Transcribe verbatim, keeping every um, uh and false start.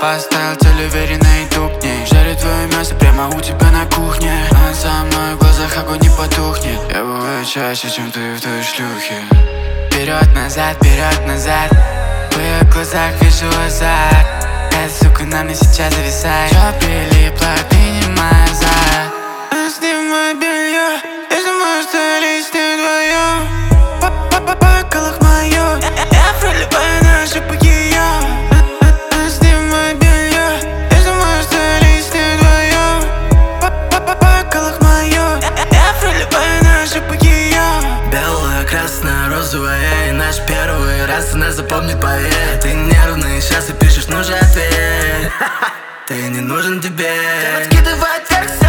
Поставил цель, уверенно иду к ней. Жарю твое мясо прямо у тебя на кухне. Она со мной, в глазах огонь не потухнет. Я бываю чаще, чем ты в той шлюхе. Вперед-назад, вперед-назад, в ее глазах вижу азарт. Эта сука на мне сейчас зависает. Чё прилипла, принимай зад. Снимай белье, если можешь, то лишь вдвоем. Поколах моё, я проливаю нашу покием. Снимай белье, если можешь, то лишь вдвоем. Поколах моё, я проливаю нашу покием. Белая, красная, розовая, наш первый раз она запомнит, поверь. Ты нервный, сейчас и пишешь, нужен ответ. Ты не нужен тебе. Ты откидывай текст.